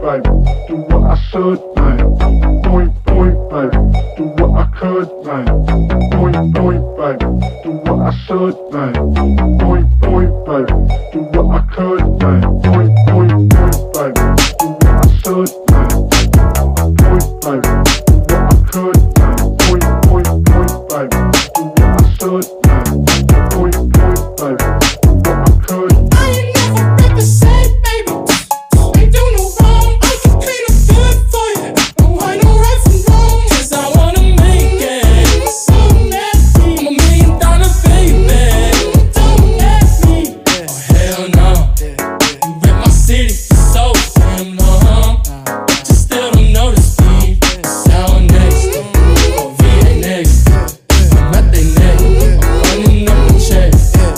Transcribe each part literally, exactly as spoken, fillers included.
baby, do what I should, man. Point, point, baby, do what I could, man. Point, point, baby, do what I should, man. Point, point, baby, do what I could, man. Point, point, point, baby, do what I should, man. Point, baby, do what I could, man. Point, point, point, baby, do what I should, man. Point, point, baby, do what I could. I ain't never represent, baby. Ain't do no wrong. I can clean up good for you. No, I know right from wrong. 'Cause I wanna make it. So nasty. I'm a million dollar baby. Don't ask me. Oh hell no. You rep my city for so damn long, but you still don't notice me. Sound next, or V A next. I'm at they neck. I'm running up the check.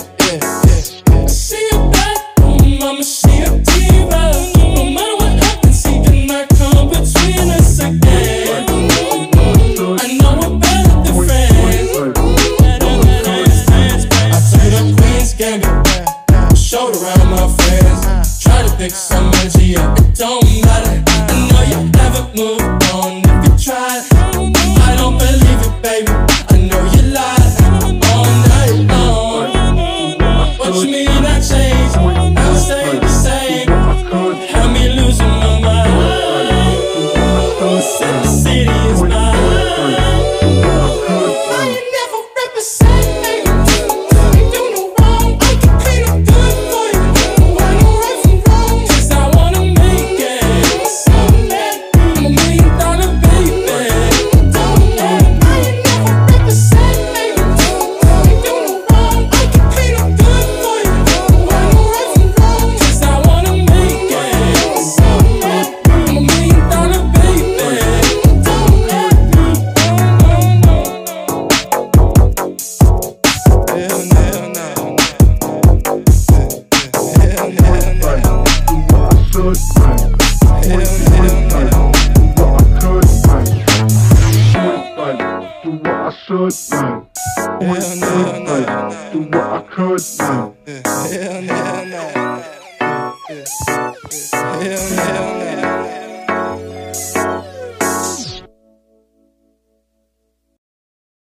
See you back, mama, she a diva. No matter what happens, he cannot come between us again. I know we're better than friends. I took up Queen's Gambit, showed around my friends. Try to pick some energy up, it don't matter. I know you haven't moved on if you tried. I don't believe it, baby. I know you lied all night long. What you mean I changed? I stay the same. Had me losing my mind. Said the city is mine. I ain't never represent, baby. Ain't do no wrong. I can clean up good for you. No, I know right from wrong. 'Cause I wanna make it. So mad. I'm a million dollar baby. Don't let me. I ain't never represent, baby. Ain't do no wrong. I can clean up good for you. No, I know right from wrong. 'Cause I wanna make it. So mad. I'm a million dollar baby. Don't let me. No, no, no. Hell no, hell no. Hell no, hell no. Do what I should, man. Point, point, baby, do what I could, man. Point, baby, do what I should, man. Point, point, baby, do what I could, man.